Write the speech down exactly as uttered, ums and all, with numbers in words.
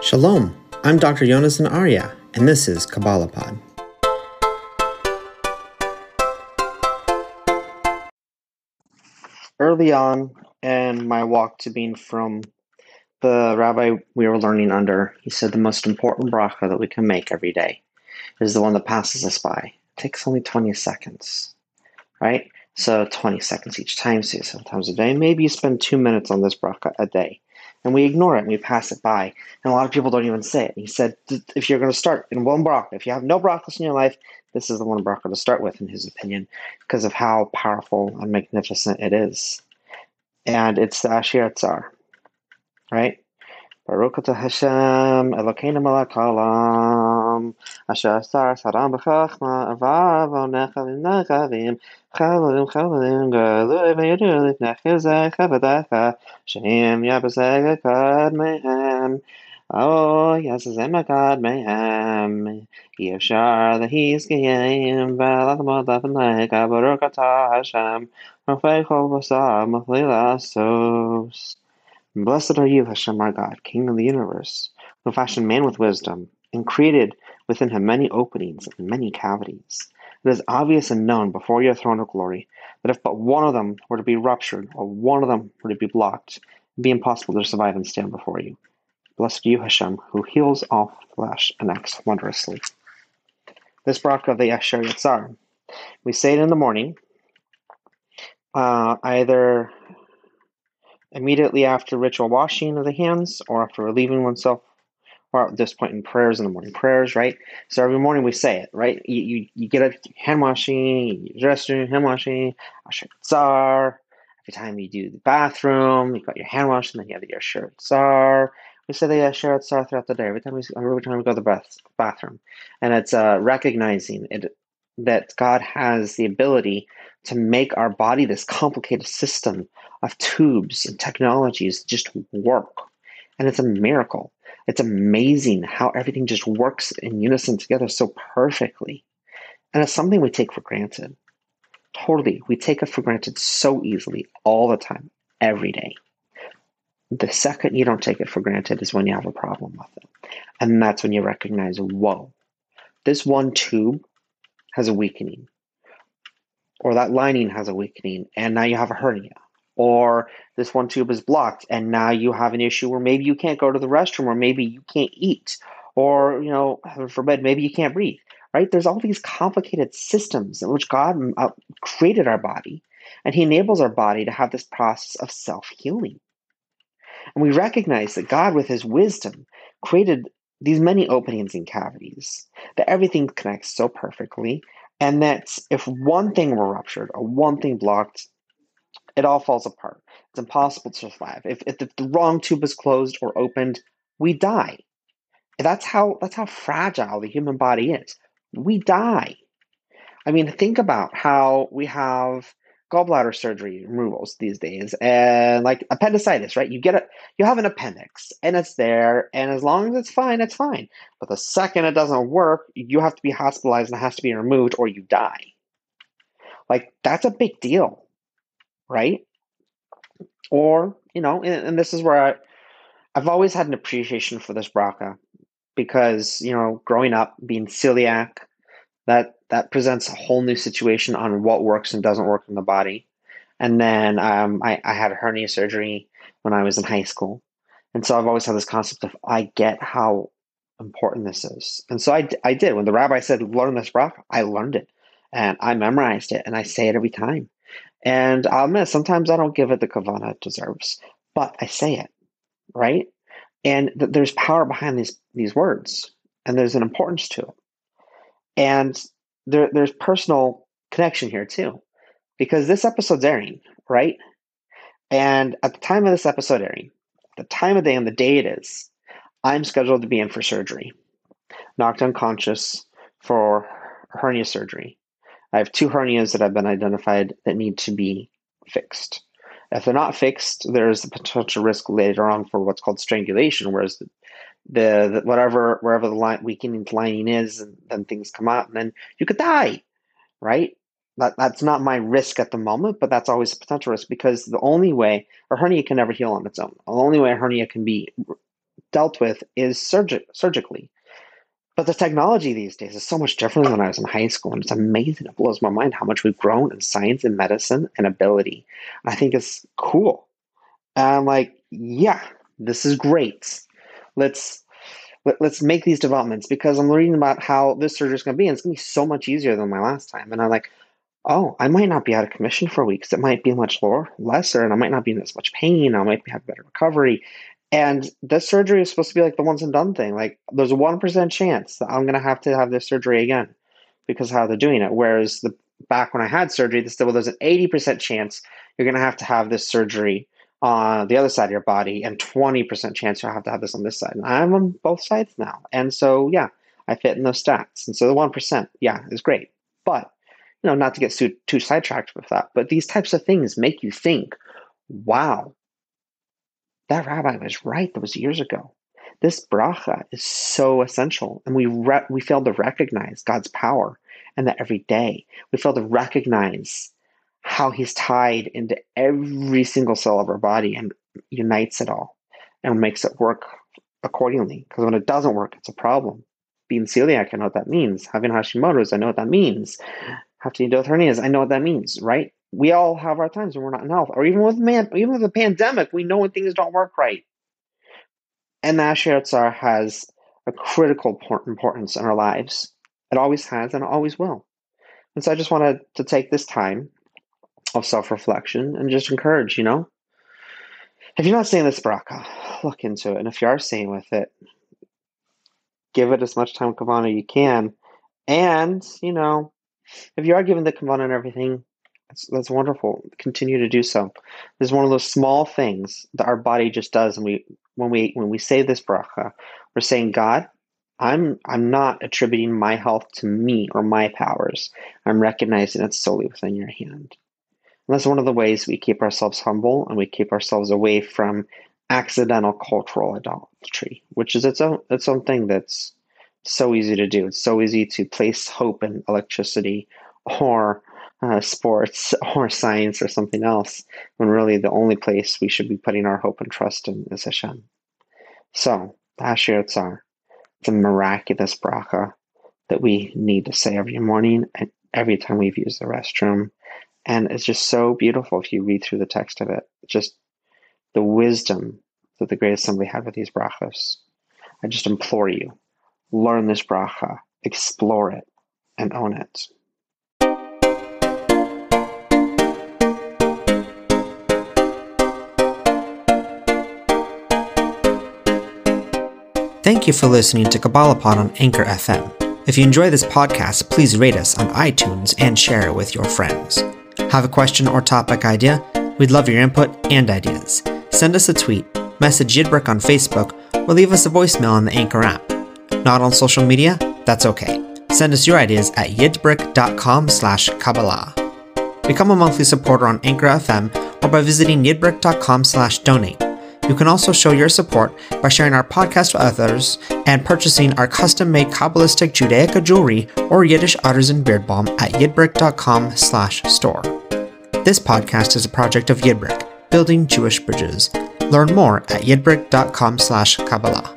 Shalom, I'm Doctor Yonasan Arya, and this is Kabbalah Pod. Early on in my walk to being from the rabbi we were learning under, he said the most important bracha that we can make every day is the one that passes us by. It takes only twenty seconds, right? So twenty seconds each time, so sometimes a day. Maybe you spend two minutes on this bracha a day. And we ignore it and we pass it by. And a lot of people don't even say it. He said, if you're going to start in one bracha, if you have no brachas in your life, this is the one bracha to start with, in his opinion, because of how powerful and magnificent it is. And it's the Asher Tzar, right? Baruch atah Hashem, Elokeinu melech haolam, asher tzar tzadam b'chachma, avav onecha v'nechavim, chavalim chavalim, galui v'yadu lifnei chizei chavadecha, she'im yabaseg ekad mehem, oh, yasazem ekad mehem, yeshar l'hizkiyim, v'ladamot lefneika, Baruch atah Hashem, rofei chol basar, machli lasos. Blessed are you, Hashem our God, King of the universe, who fashioned man with wisdom, and created within him many openings and many cavities. It is obvious and known before your throne of glory that if but one of them were to be ruptured, or one of them were to be blocked, it would be impossible to survive and stand before you. Blessed are you, Hashem, who heals all flesh and acts wondrously. This bracha of the Asher Tzar, we say it in the morning, uh, either immediately after ritual washing of the hands, or after relieving oneself, or at this point in prayers, in the morning prayers, right? So every morning we say it, right? You you, you get a hand washing, you dress your hand washing, Asher Tzar. Every time you do the bathroom, you got your hand wash, and then you have the Asher Tzar. We say the Asher Tzar throughout the day. Every time we every time we go to the bath, bathroom, and it's uh, recognizing it that God has the ability to make our body this complicated system of tubes and technologies just work. And it's a miracle. It's amazing how everything just works in unison together so perfectly. And it's something we take for granted. Totally. We take it for granted so easily all the time, every day. The second you don't take it for granted is when you have a problem with it. And that's when you recognize, whoa, this one tube has a weakening, or that lining has a weakening, and now you have a hernia, or this one tube is blocked, and now you have an issue where maybe you can't go to the restroom, or maybe you can't eat, or, you know, heaven forbid, maybe you can't breathe, right? There's all these complicated systems in which God uh, created our body, and he enables our body to have this process of self-healing. And we recognize that God, with his wisdom, created these many openings and cavities, that everything connects so perfectly, and that if one thing were ruptured or one thing blocked, it all falls apart. It's impossible to survive. If, if the wrong tube is closed or opened, we die. That's how that's how fragile the human body is. We die. I mean, think about how we have gallbladder surgery removals these days, and like appendicitis, right? You get a, you have an appendix, and it's there, and as long as it's fine, it's fine. But the second it doesn't work, you have to be hospitalized, and it has to be removed, or you die. Like, that's a big deal, right? Or, you know, and, and this is where I, I've always had an appreciation for this bracha, because, you know, growing up, being celiac, that that presents a whole new situation on what works and doesn't work in the body. And then um, I, I had a hernia surgery when I was in high school. And so I've always had this concept of, I get how important this is. And so I, I did. When the rabbi said, learn this bracha, I learned it. And I memorized it, and I say it every time. And I'll admit, sometimes I don't give it the kavanah it deserves, but I say it, right? And th- there's power behind these, these words, and there's an importance to it. And there, there's personal connection here too, because this episode's airing, right? And at the time of this episode airing, the time of day and the day it is, I'm scheduled to be in for surgery, knocked unconscious for hernia surgery. I have two hernias that have been identified that need to be fixed. If they're not fixed, there's a potential risk later on for what's called strangulation, whereas the The, the whatever wherever the line, weakening lining is, and then things come out, and then you could die, right? That that's not my risk at the moment, but that's always a potential risk, because the only way a hernia can never heal on its own. The only way a hernia can be dealt with is surgi- surgically. But the technology these days is so much different than when I was in high school, and it's amazing. It blows my mind how much we've grown in science and medicine and ability. I think it's cool. And I'm like, yeah, this is great. Let's let, let's make these developments, because I'm learning about how this surgery is going to be, and it's going to be so much easier than my last time. And I'm like, oh, I might not be out of commission for weeks. It might be much lower, lesser, and I might not be in as much pain. I might have better recovery. And this surgery is supposed to be like the once and done thing. Like, there's a one percent chance that I'm going to have to have this surgery again because of how they're doing it. Whereas the back when I had surgery, this, well, there's an eighty percent chance you're going to have to have this surgery on the other side of your body, and twenty percent chance you'll have to have this on this side. And I'm on both sides now. And so, yeah, I fit in those stats. And so the one percent, yeah, is great. But, you know, not to get too, too sidetracked with that, but these types of things make you think, wow, that rabbi was right. That was years ago. This bracha is so essential, and we re- we fail to recognize God's power, and that every day we fail to recognize how He's tied into every single cell of our body and unites it all and makes it work accordingly. Because when it doesn't work, it's a problem. Being celiac, I know what that means. Having Hashimoto's, I know what that means. Having to deal with hernias, I know what that means, right? We all have our times when we're not in health, or even with man, even with a pandemic, we know when things don't work right. And the Asher Yatzar has a critical importance in our lives. It always has, and it always will. And so I just wanted to take this time of self-reflection and just encourage, you know, if you're not saying this bracha, look into it. And if you are staying with it, give it as much time kavana you can. And, you know, if you are giving the kavana and everything, That's, that's wonderful. Continue to do so. This is one of those small things that our body just does, and we when we when we say this bracha, we're saying, God, I'm I'm not attributing my health to me or my powers. I'm recognizing it's solely within your hand. And that's one of the ways we keep ourselves humble, and we keep ourselves away from accidental cultural idolatry, which is its own its own thing that's so easy to do. It's so easy to place hope in electricity or Uh, sports or science or something else, when really the only place we should be putting our hope and trust in is Hashem. So, the Asher Yatzar, it's a miraculous bracha that we need to say every morning and every time we've used the restroom. And it's just so beautiful if you read through the text of it. Just the wisdom that the Great Assembly had with these brachas. I just implore you, learn this bracha, explore it, and own it. Thank you for listening to KabbalahPod on Anchor F M. If you enjoy this podcast, please rate us on iTunes and share it with your friends. Have a question or topic idea? We'd love your input and ideas. Send us a tweet, message Yidbrick on Facebook, or leave us a voicemail on the Anchor app. Not on social media? That's okay. Send us your ideas at yidbrick.com slash Kabbalah. Become a monthly supporter on Anchor F M or by visiting yidbrick.com slash donate. You can also show your support by sharing our podcast with others and purchasing our custom-made Kabbalistic Judaica jewelry or Yiddish artisan beard balm at yidbrick.com slash store. This podcast is a project of Yidbrick, building Jewish bridges. Learn more at yidbrick.com slash Kabbalah.